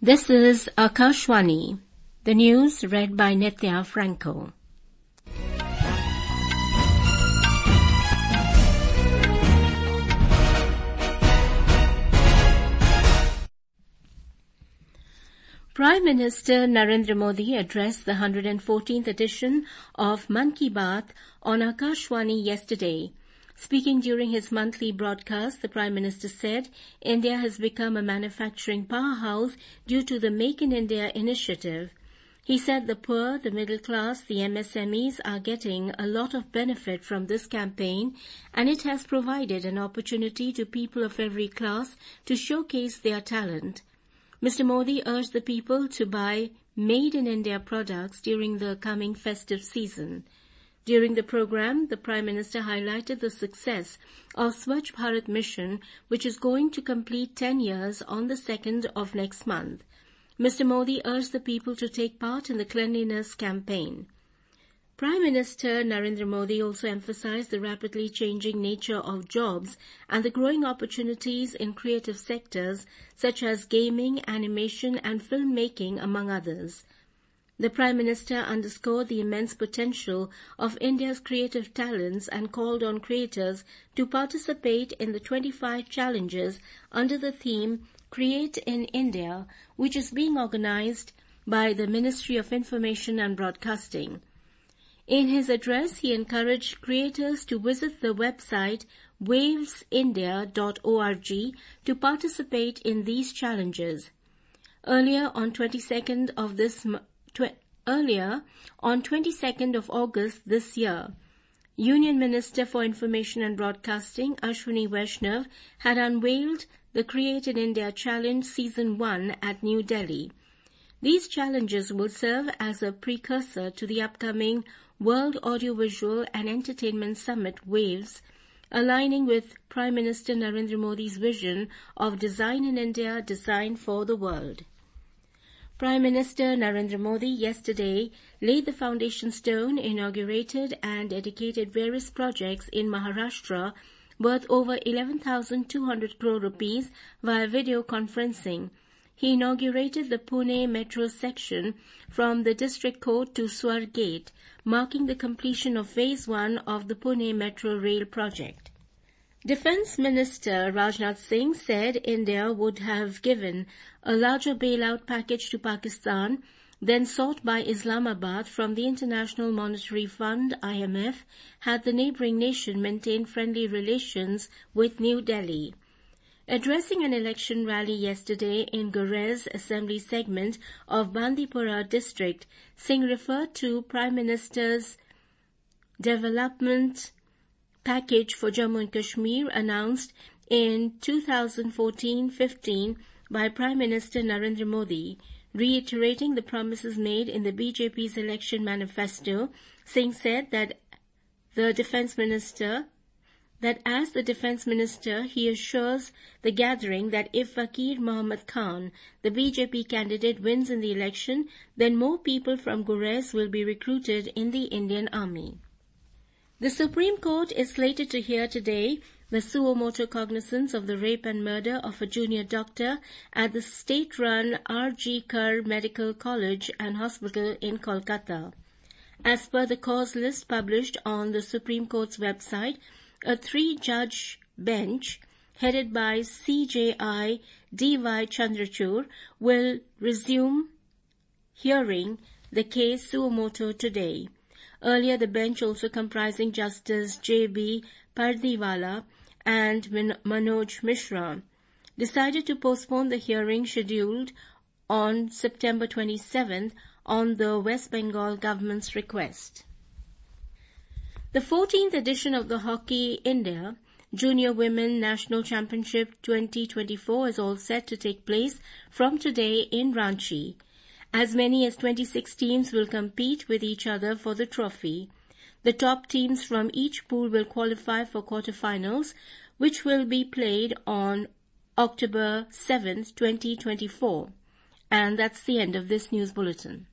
This is Akashwani. The news read by Nitya Franco. Prime Minister Narendra Modi addressed the 114th edition of Mann Ki Baat on Akashwani yesterday. Speaking during his monthly broadcast, the Prime Minister said India has become a manufacturing powerhouse due to the Make in India initiative. He said the poor, the middle class, the MSMEs are getting a lot of benefit from this campaign, and it has provided an opportunity to people of every class to showcase their talent. Mr. Modi urged the people to buy Made in India products during the coming festive season. During the program, the Prime Minister highlighted the success of Swachh Bharat Mission, which is going to complete 10 years on the 2nd of next month. Mr. Modi urged the people to take part in the cleanliness campaign. Prime Minister Narendra Modi also emphasized the rapidly changing nature of jobs and the growing opportunities in creative sectors such as gaming, animation and filmmaking, among others. The Prime Minister underscored the immense potential of India's creative talents and called on creators to participate in the 25 challenges under the theme Create in India, which is being organized by the Ministry of Information and Broadcasting. In his address, he encouraged creators to visit the website wavesindia.org to participate in these challenges. Earlier on 22nd of August this year, Union Minister for Information and Broadcasting Ashwini Vaishnav had unveiled the Create in India Challenge Season 1 at New Delhi. These challenges will serve as a precursor to the upcoming World Audiovisual and Entertainment Summit WAVES, aligning with Prime Minister Narendra Modi's vision of Design in India, Design for the World. Prime Minister Narendra Modi yesterday laid the foundation stone, inaugurated and dedicated various projects in Maharashtra worth over 11,200 crore rupees via video conferencing. He inaugurated the Pune metro section from the district court to Swargate, marking the completion of phase 1 of the Pune metro rail project. Defence Minister Rajnath Singh said India would have given a larger bailout package to Pakistan than sought by Islamabad from the International Monetary Fund (IMF) had the neighbouring nation maintained friendly relations with New Delhi. Addressing an election rally yesterday in Gurez Assembly segment of Bandipora district, Singh referred to Prime Minister's development package for Jammu and Kashmir announced in 2014-15 by Prime Minister Narendra Modi. Reiterating the promises made in the BJP's election manifesto, Singh said that as the Defence Minister, he assures the gathering that if Vakir Mohammad Khan, the BJP candidate, wins in the election, then more people from Gurez will be recruited in the Indian Army. The Supreme Court is slated to hear today the suo motu cognizance of the rape and murder of a junior doctor at the state-run R.G. Kar Medical College and Hospital in Kolkata. As per the cause list published on the Supreme Court's website, a 3-judge bench headed by CJI D.Y. Chandrachud will resume hearing the case suo motu today. Earlier, the bench, also comprising Justice J.B. Pardiwala and Manoj Mishra, decided to postpone the hearing scheduled on September 27th on the West Bengal government's request. The 14th edition of the Hockey India Junior Women National Championship 2024 is all set to take place from today in Ranchi. As many as 26 teams will compete with each other for the trophy. The top teams from each pool will qualify for quarterfinals, which will be played on October 7th, 2024. And that's the end of this news bulletin.